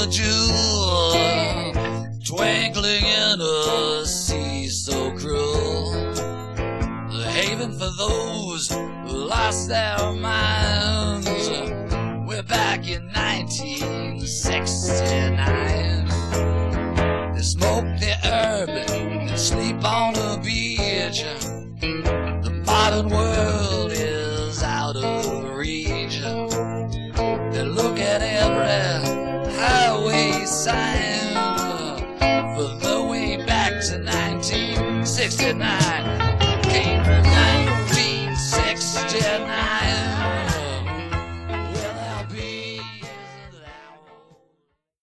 a jewel twinkling in a sea so cruel, the haven for those who lost their minds. We're back in 1969. They smoke the herb and sleep on the beach. The modern world is out of reach. They look at every highway sign for the way back to 1969.